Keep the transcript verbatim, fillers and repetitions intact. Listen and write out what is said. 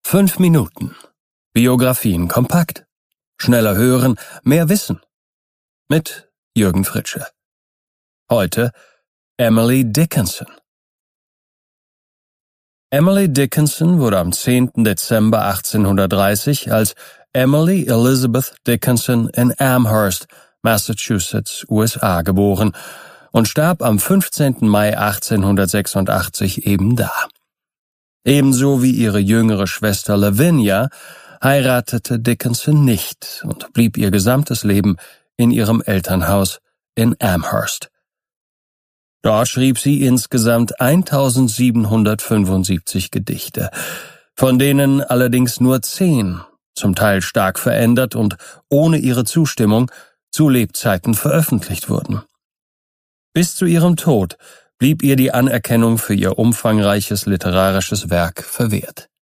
Fünf Minuten. Biografien kompakt. Schneller hören, mehr wissen. Mit Jürgen Fritsche. Heute Emily Dickinson. Emily Dickinson wurde am zehnten Dezember achtzehnhundertdreißig als Emily Elizabeth Dickinson in Amherst, Massachusetts, U S A geboren und starb am fünfzehnten Mai achtzehnhundertsechsundachtzig eben da. Ebenso wie ihre jüngere Schwester Lavinia heiratete Dickinson nicht und blieb ihr gesamtes Leben in ihrem Elternhaus in Amherst. Dort schrieb sie insgesamt eintausendsiebenhundertfünfundsiebzig Gedichte, von denen allerdings nur zehn, zum Teil stark verändert und ohne ihre Zustimmung, zu Lebzeiten veröffentlicht wurden. Bis zu ihrem Tod blieb ihr die Anerkennung für ihr umfangreiches literarisches Werk verwehrt.